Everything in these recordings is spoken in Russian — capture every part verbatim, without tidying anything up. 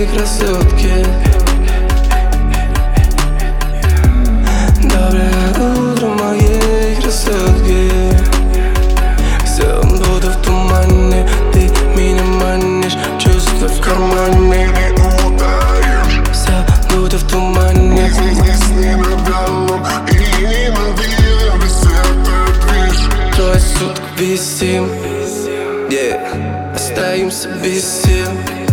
моей красотке. Доброе утро моей красотке. Все буду в тумане, ты меня манишь, чувства в кармане. Все буду в тумане. Трое суток висим, yeah. Остаемся без сил.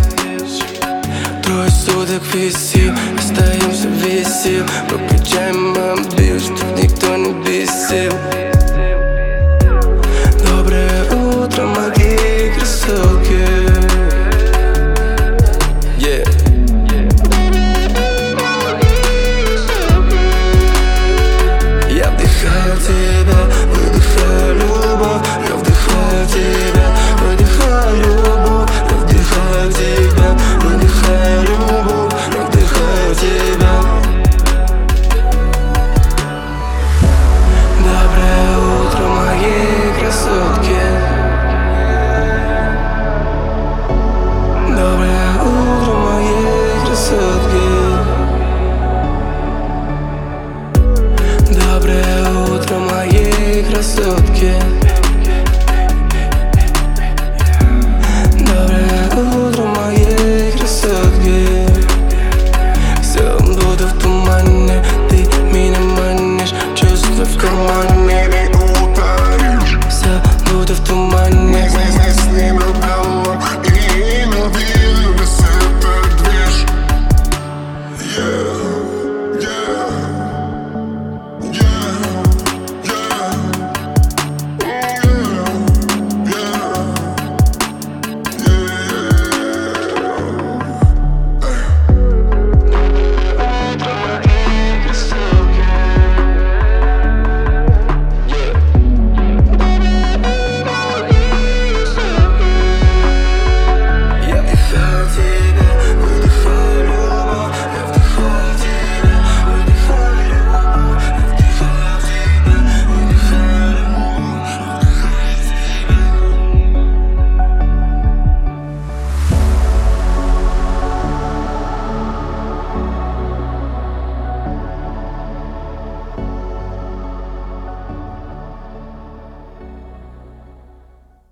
Трое суток висим, остаемся без сил. Выключаем мобиль, чтоб никто не бесил. Доброе утро, моя